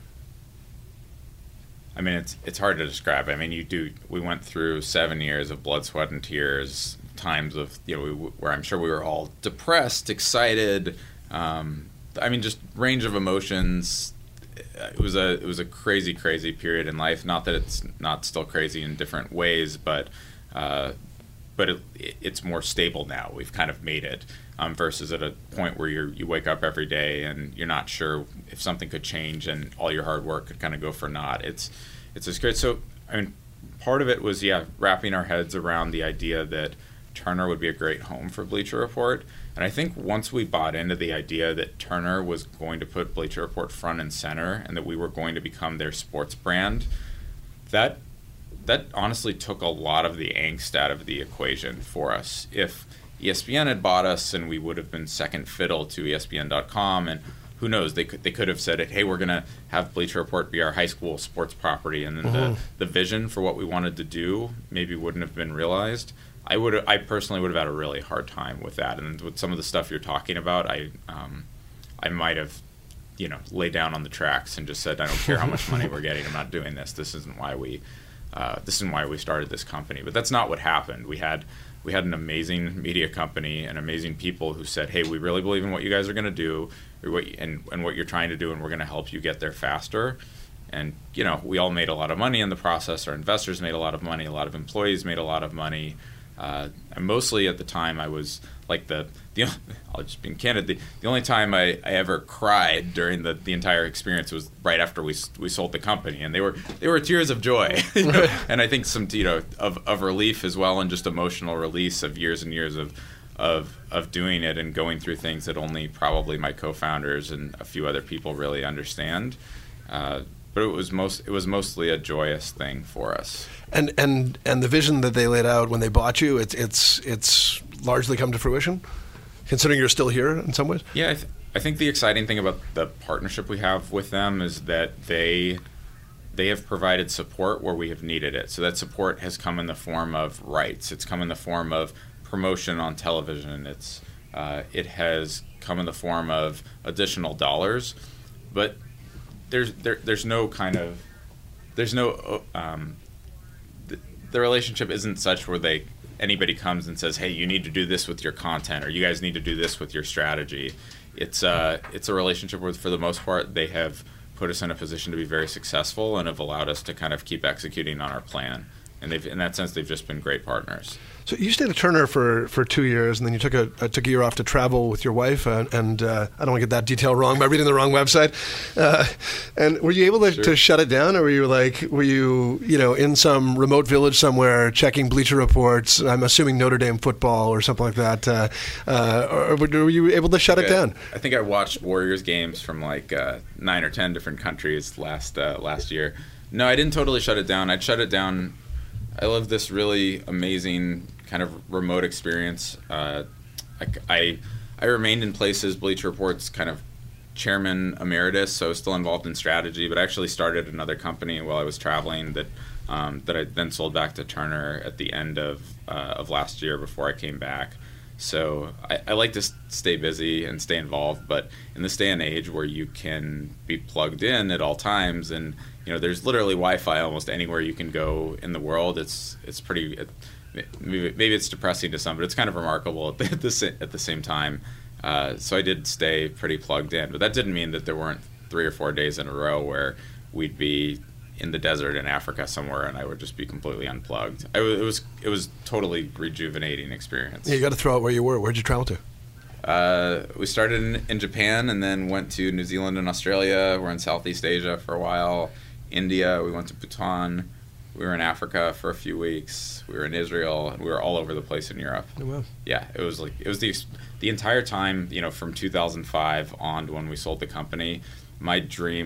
I mean, it's it's hard to describe. I mean, you do. We went through seven years of blood, sweat, and tears. Times of you know we, where I'm sure we were all depressed, excited. Um, I mean, just range of emotions. It was a it was a crazy, crazy period in life. Not that it's not still crazy in different ways, but uh, but it, it's more stable now. We've kind of made it. Um, versus at a point where you you wake up every day and you're not sure if something could change and all your hard work could kind of go for naught. It's it's as good. So I mean, part of it was yeah wrapping our heads around the idea that Turner would be a great home for Bleacher Report. And I think once we bought into the idea that Turner was going to put Bleacher Report front and center and that we were going to become their sports brand, that that honestly took a lot of the angst out of the equation for us. If E S P N had bought us and we would have been second fiddle to E S P N dot com, and who knows, they could they could have said, hey, we're going to have Bleacher Report be our high school sports property, and then mm-hmm. the, the vision for what we wanted to do maybe wouldn't have been realized. I would I personally would have had a really hard time with that, and with some of the stuff you're talking about, I um, I might have you know laid down on the tracks and just said, I don't care how much money we're getting, I'm not doing this. This isn't why we uh, this isn't why we started this company. But that's not what happened. We had We had an amazing media company and amazing people who said, hey, we really believe in what you guys are going to do or what, and, and what you're trying to do, and we're going to help you get there faster. And, you know, we all made a lot of money in the process. Our investors made a lot of money. A lot of employees made a lot of money. Uh, and mostly at the time I was like the, the I'll just be candid, the, the only time I, I ever cried during the, the entire experience was right after we we sold the company, and they were they were tears of joy, you know? And I think some you know of, of relief as well, and just emotional release of years and years of of of doing it and going through things that only probably my co-founders and a few other people really understand. Uh, But it was most it was mostly a joyous thing for us. And and and the vision that they laid out when they bought you, it's it's it's largely come to fruition, considering you're still here in some ways? Yeah, I, th- I think the exciting thing about the partnership we have with them is that they they have provided support where we have needed it. So that support has come in the form of rights. It's come in the form of promotion on television. It's uh, it has come in the form of additional dollars, but There's there, there's no kind of there's no um, the, the relationship isn't such where they anybody comes and says, hey, you need to do this with your content, or you guys need to do this with your strategy. It's uh it's a relationship where, for the most part, they have put us in a position to be very successful and have allowed us to kind of keep executing on our plan. And they've in that sense they've just been great partners. So you stayed at Turner for, for two years, and then you took a uh, took a year off to travel with your wife. Uh, and uh, I don't want to get that detail wrong by reading the wrong website. Uh, and were you able to, sure. to shut it down, or were you like were you you know in some remote village somewhere checking Bleacher Reports? I'm assuming Notre Dame football or something like that. Uh, uh, or were you able to shut it I, down? I think I watched Warriors games from like uh, nine or ten different countries last uh, last year. No, I didn't totally shut it down. I'd shut it down. I lived this really amazing kind of remote experience. Uh, I, I I remained in places, Bleacher Report's kind of chairman emeritus, so I was still involved in strategy, but I actually started another company while I was traveling that um, that I then sold back to Turner at the end of uh, of last year before I came back. So I, I like to stay busy and stay involved, but in this day and age where you can be plugged in at all times, and you know there's literally Wi-Fi almost anywhere you can go in the world, it's it's pretty. It, maybe, maybe it's depressing to some, but it's kind of remarkable at the at the, at the same time. Uh, so I did stay pretty plugged in, but that didn't mean that there weren't three or four days in a row where we'd be in the desert in Africa somewhere, and I would just be completely unplugged. I, it was it was totally rejuvenating experience. Yeah, you got to throw out where you were. Where'd you travel to? Uh, we started in, in Japan, and then went to New Zealand and Australia. We're in Southeast Asia for a while. India. We went to Bhutan. We were in Africa for a few weeks. We were in Israel, and we were all over the place in Europe. Oh, wow. Yeah, it was like it was the the entire time. You know, from two thousand five on to when we sold the company. My dream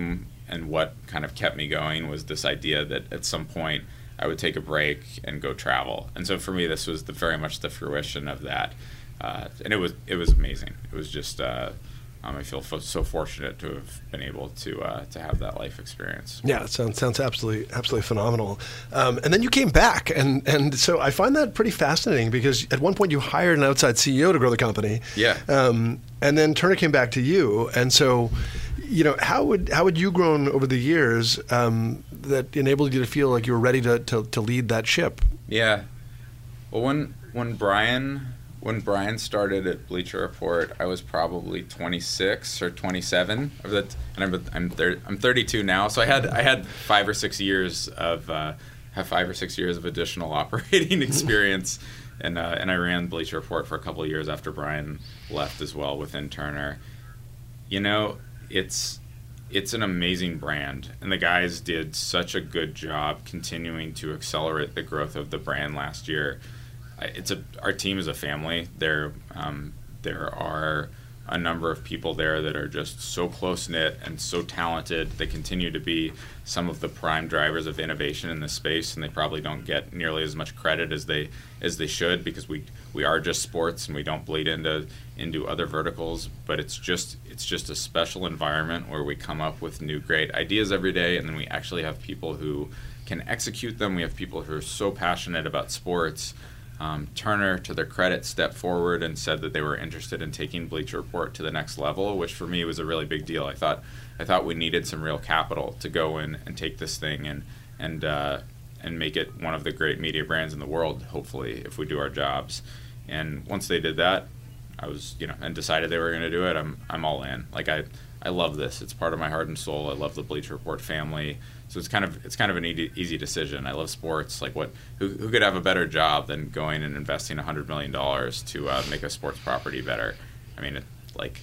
and what kind of kept me going was this idea that at some point I would take a break and go travel. And so for me, this was the, very much the fruition of that. Uh, and it was it was amazing. It was just uh, um, I feel fo- so fortunate to have been able to uh, to have that life experience. Yeah, it sounds sounds absolutely absolutely phenomenal. Um, and then you came back, and and so I find that pretty fascinating because at one point you hired an outside C E O to grow the company. Yeah. Um, and then Turner came back to you, and so, you know, how would how would you grown over the years um, that enabled you to feel like you were ready to, to, to lead that ship? Yeah. Well, when when Brian when Brian started at Bleacher Report, I was probably twenty-six or twenty-seven. Of that, and I'm I'm thir- I'm thirty-two now, so I had I had five or six years of uh, have five or six years of additional operating experience, and uh, and I ran Bleacher Report for a couple of years after Brian left as well within Turner. You know, it's it's an amazing brand, and the guys did such a good job continuing to accelerate the growth of the brand last year. It's a our team is a family. There um, there are a number of people there that are just so close knit and so talented. They continue to be some of the prime drivers of innovation in this space, and they probably don't get nearly as much credit as they as they should because we we are just sports and we don't bleed into into other verticals. But it's just it's just a special environment where we come up with new great ideas every day, and then we actually have people who can execute them. We have people who are so passionate about sports. Um, Turner, to their credit, stepped forward and said that they were interested in taking Bleacher Report to the next level, which for me was a really big deal. I thought I thought we needed some real capital to go in and take this thing and and uh, and make it one of the great media brands in the world, hopefully, if we do our jobs. And once they did that, I was, you know, and decided they were going to do it, I'm I'm all in. Like I, I love this. It's part of my heart and soul. I love the Bleacher Report family. So it's kind of it's kind of an easy, easy decision. I love sports. Like what? Who, who could have a better job than going and investing one hundred million dollars to uh, make a sports property better? I mean, it, like,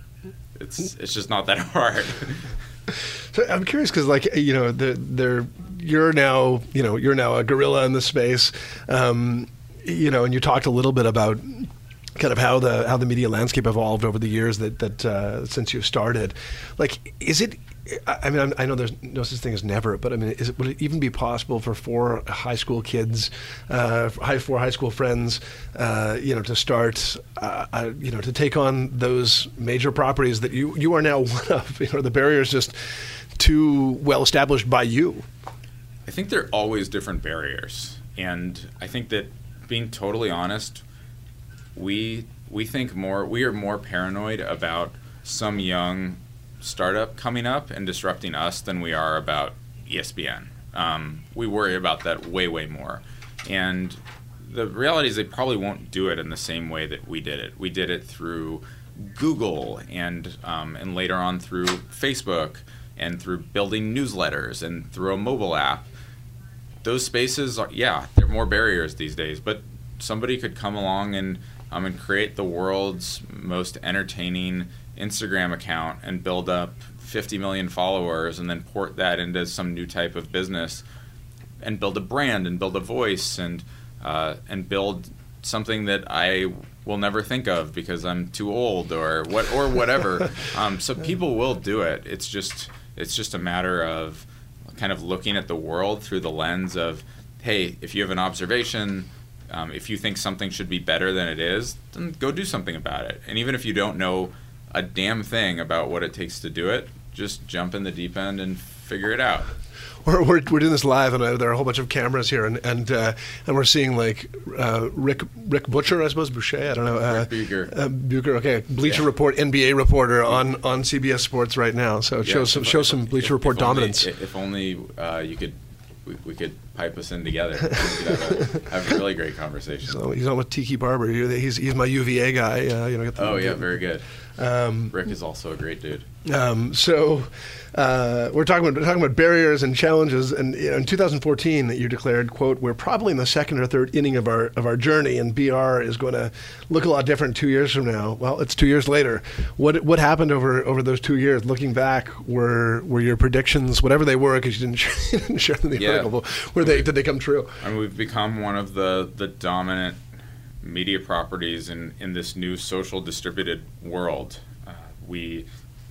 it's it's just not that hard. So I'm curious because, like, you know, the, they're you're now you know you're now a gorilla in the space, um, you know, and you talked a little bit about kind of how the how the media landscape evolved over the years that that uh, since you started. Like, is it? I mean, I know there's no such thing as never, but I mean, is it, would it even be possible for four high school kids, uh, high four high school friends, uh, you know, to start, uh, uh, you know, to take on those major properties that you you are now one of? You know, the barrier is just too well established by you. I think there are always different barriers, and I think that being totally honest, we we think more, we are more paranoid about some young startup coming up and disrupting us than we are about E S P N. Um, we worry about that way, way more. And the reality is they probably won't do it in the same way that we did it. We did it through Google and um, and later on through Facebook and through building newsletters and through a mobile app. Those spaces, are, yeah, there are more barriers these days, but somebody could come along and um, and create the world's most entertaining Instagram account and build up fifty million followers and then port that into some new type of business and build a brand and build a voice and uh, and build something that I will never think of because I'm too old or what or whatever. um, so people will do it. It's just it's just a matter of kind of looking at the world through the lens of, hey, if you have an observation, um, if you think something should be better than it is, then go do something about it. And even if you don't know a damn thing about what it takes to do it, just jump in the deep end and figure it out. We're, we're, we're doing this live, and uh, there are a whole bunch of cameras here, and and, uh, and we're seeing like uh, Rick Rick Butcher, I suppose, Boucher, I don't know. Uh, Rick Bucher. Uh, Bucher, okay. Bleacher yeah. Report, N B A reporter on, on C B S Sports right now. So it yeah, shows some shows some Bleacher if, Report if dominance. Only, if only uh, you could, we, we could pipe us in together. We could have, a, have a really great conversation. So he's on with Tiki Barber. He's he's my U V A guy. Uh, you know. Get the, oh yeah, get, very good. Um, Rick is also a great dude. Um, so uh, we're talking about talking about barriers and challenges. And you know, in two thousand fourteen, you declared, "quote We're probably in the second or third inning of our of our journey, and B R is going to look a lot different two years from now." Well, it's two years later. What what happened over, over those two years? Looking back, were were your predictions, whatever they were, because you didn't share, you didn't share them in the yeah. article, were they did they come true? I mean, we've become one of the the dominant media properties in in this new social distributed world. Uh, we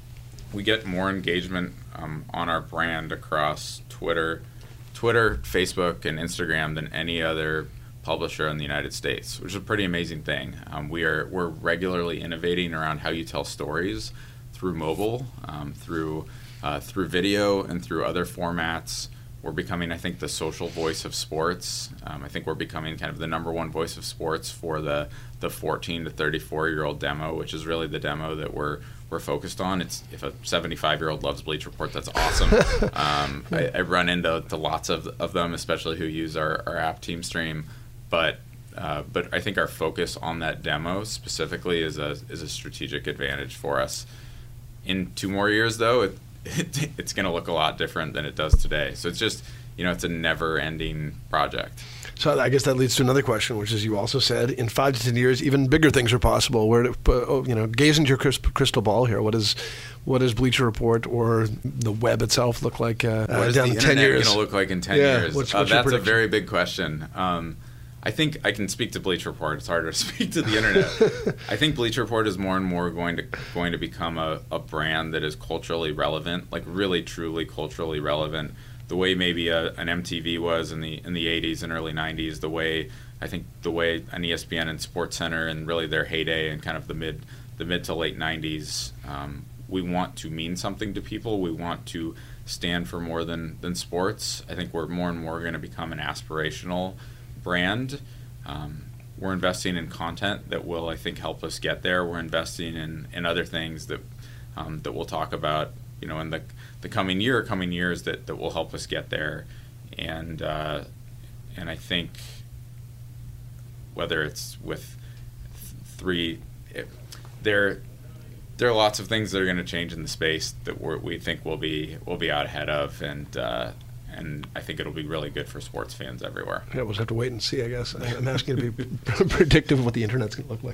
we get more engagement um, on our brand across Twitter, Twitter, Facebook, and Instagram than any other publisher in the United States, which is a pretty amazing thing. Um, we are we're regularly innovating around how you tell stories through mobile, um, through uh, through video, and through other formats. We're becoming, I think, the social voice of sports. Um, I think we're becoming kind of the number one voice of sports for the the fourteen to thirty-four year old demo, which is really the demo that we're we're focused on. It's if a seventy-five year old loves Bleacher Report, that's awesome. um, I, I run into to lots of, of them, especially who use our, our app TeamStream. But uh, but I think our focus on that demo specifically is a is a strategic advantage for us. In two more years, though, it, it it's going to look a lot different than it does today. So it's just, you know, it's a never-ending project. So I guess that leads to another question, which is, you also said in five to ten years, even bigger things are possible. Where, to, you know, gaze into your crystal ball here. What is, what does Bleacher Report or the web itself look like uh, what is down the ten years? Going to look like in ten yeah, years? What's, uh, what's that's a very big question. Um, I think I can speak to Bleacher Report. It's harder to speak to the internet. I think Bleacher Report is more and more going to going to become a, a brand that is culturally relevant, like really truly culturally relevant. The way maybe a, an M T V was in the in the eighties and early nineties. The way I think the way an E S P N and SportsCenter and really their heyday in kind of the mid the mid to late nineties. Um, we want to mean something to people. We want to stand for more than than sports. I think we're more and more going to become an aspirational brand. Um, we're investing in content that will, I think, help us get there. We're investing in, in other things that um, that we'll talk about, you know, in the the coming year, coming years that, that will help us get there. And uh, and I think whether it's with th- three, it, there there are lots of things that are going to change in the space that we're, we think we'll be we'll be out ahead of, and. Uh, And I think it'll be really good for sports fans everywhere. Yeah, we'll just have to wait and see, I guess. I'm asking you to be predictive of what the internet's going to look like.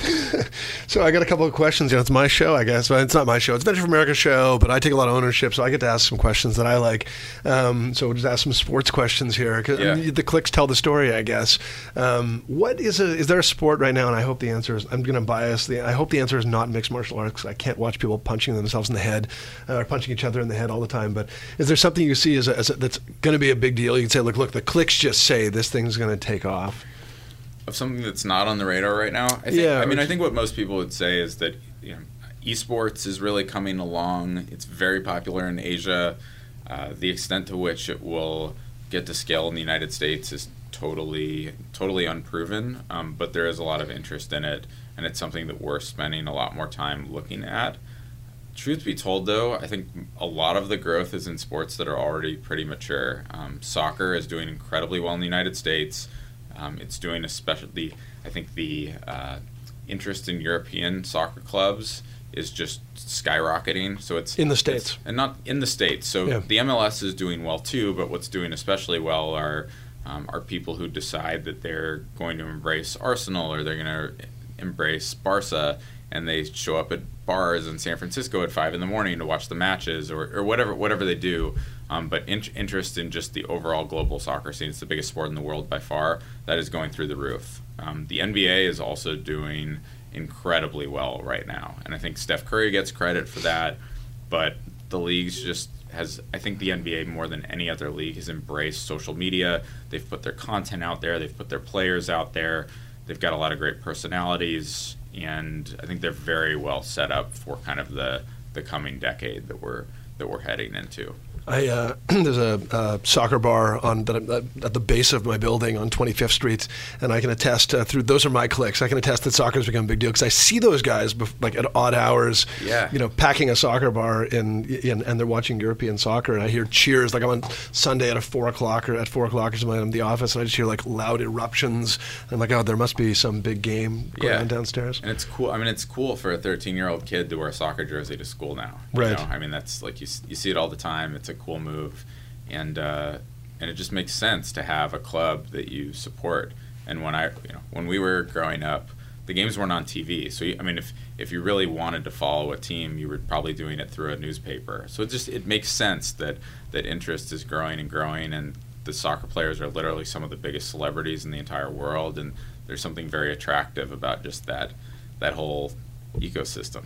So I got a couple of questions. You know, it's my show, I guess. Well, it's not my show. It's Venture for America show, but I take a lot of ownership, so I get to ask some questions that I like. Um, so we'll just ask some sports questions here. Cause, yeah. I mean, the clicks tell the story, I guess. Um, what is a? Is there a sport right now, and I hope the answer is, I'm going to bias, the, I hope the answer is not mixed martial arts, because I can't watch people punching themselves in the head uh, or punching each other in the head all the time. But is there something you see as, a, as a, that's going to be a big deal? You can say, look, look, the clicks just say this thing's going to take off. Of something that's not on the radar right now? I think, yeah. I mean, I think what most people would say is that, you know, esports is really coming along. It's very popular in Asia. Uh, the extent to which it will get to scale in the United States is totally, totally unproven. Um, but there is a lot of interest in it, and it's something that we're spending a lot more time looking at. Truth be told, though, I think a lot of the growth is in sports that are already pretty mature. Um, soccer is doing incredibly well in the United States. Um, it's doing especially, I think the uh, interest in European soccer clubs is just skyrocketing. So it's in the States, it's, and not in the States. So yeah. The M L S is doing well too, but what's doing especially well are um, are people who decide that they're going to embrace Arsenal or they're going to embrace Barca, and they show up at bars in San Francisco at five in the morning to watch the matches, or, or whatever whatever they do. Um, but in, interest in just the overall global soccer scene. It's the biggest sport in the world by far. That is going through the roof. Um, the N B A is also doing incredibly well right now, and I think Steph Curry gets credit for that. But the league's just has, I think the N B A more than any other league has embraced social media. They've put their content out there. They've put their players out there. They've got a lot of great personalities, and I think they're very well set up for kind of the, the coming decade that we're that we're heading into. I, uh, there's a uh, soccer bar on that I'm, uh, at the base of my building on twenty-fifth Street, and I can attest uh, through those are my clicks. I can attest that soccer's become a big deal because I see those guys bef- like at odd hours, yeah. you know, packing a soccer bar in, in and they're watching European soccer, and I hear cheers. Like I'm on Sunday at a four o'clock or at four o'clock or something. I'm in the office, and I just hear like loud eruptions. And I'm like, oh, there must be some big game going yeah. on downstairs. And it's cool. I mean, it's cool for a thirteen-year-old kid to wear a soccer jersey to school now. You right. know? I mean, that's like you you see it all the time. It's a cool move. And uh, and it just makes sense to have a club that you support. And when I, you know, when we were growing up, the games weren't on T V. So you, I mean, if if you really wanted to follow a team, you were probably doing it through a newspaper. So it just it makes sense that that interest is growing and growing. And the soccer players are literally some of the biggest celebrities in the entire world. And there's something very attractive about just that that whole ecosystem.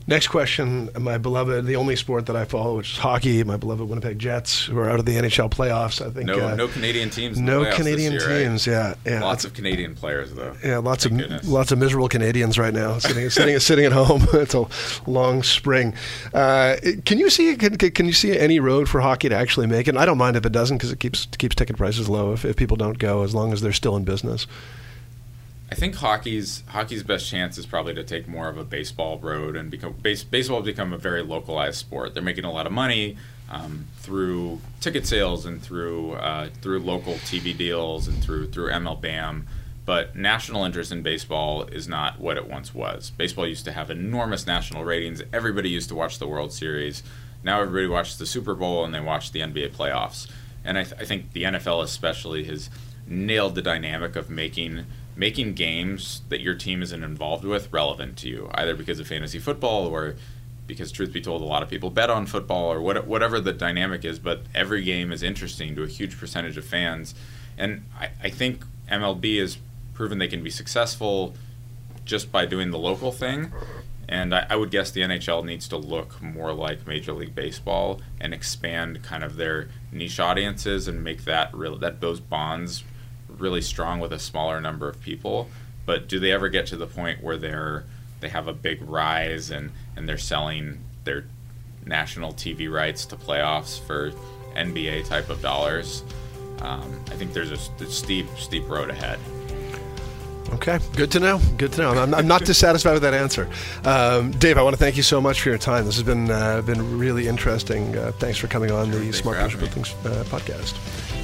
Next question, my beloved, the only sport that I follow, which is hockey, my beloved Winnipeg Jets, who are out of the N H L playoffs. I think no, uh, no Canadian teams. In no the Canadian this year, teams. Right? Yeah, yeah. Lots of Canadian players, though. Yeah, lots Thank of goodness. lots of miserable Canadians right now, sitting sitting sitting at home. It's a long spring. Uh, can you see can, can you see any road for hockey to actually make it? And I don't mind if it doesn't, because it keeps keeps ticket prices low if, if people don't go, as long as they're still in business. I think hockey's hockey's best chance is probably to take more of a baseball road and become base, baseball has become a very localized sport. They're making a lot of money um, through ticket sales and through uh, through local T V deals and through through M L B A M. But national interest in baseball is not what it once was. Baseball used to have enormous national ratings. Everybody used to watch the World Series. Now everybody watches the Super Bowl and they watch the N B A playoffs. And I, th- I think the N F L especially has nailed the dynamic of making making games that your team isn't involved with relevant to you, either because of fantasy football or because, truth be told, a lot of people bet on football or what, whatever the dynamic is, but every game is interesting to a huge percentage of fans. And I, I think M L B has proven they can be successful just by doing the local thing. And I, I would guess the N H L needs to look more like Major League Baseball and expand kind of their niche audiences and make that real, that those bonds really strong with a smaller number of people. But do they ever get to the point where they're they have a big rise and, and they're selling their national T V rights to playoffs for N B A type of dollars? Um, I think there's a, a steep, steep road ahead. Okay, good to know. Good to know. I'm, I'm not dissatisfied with that answer. Um, Dave, I want to thank you so much for your time. This has been uh, been really interesting. Uh, thanks for coming on Sure, the Smart People Should Build Things uh, podcast.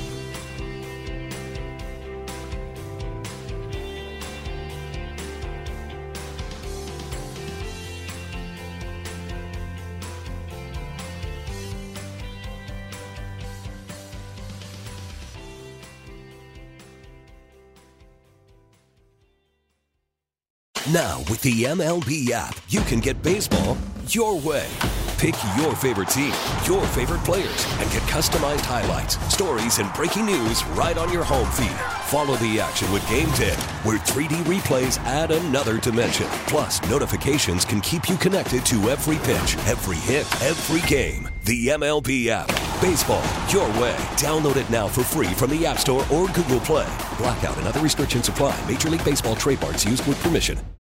Now, with the M L B app, you can get baseball your way. Pick your favorite team, your favorite players, and get customized highlights, stories, and breaking news right on your home feed. Follow the action with Game ten, where three D replays add another dimension. Plus, notifications can keep you connected to every pitch, every hit, every game. The M L B app. Baseball your way. Download it now for free from the App Store or Google Play. Blackout and other restrictions apply. Major League Baseball trademarks used with permission.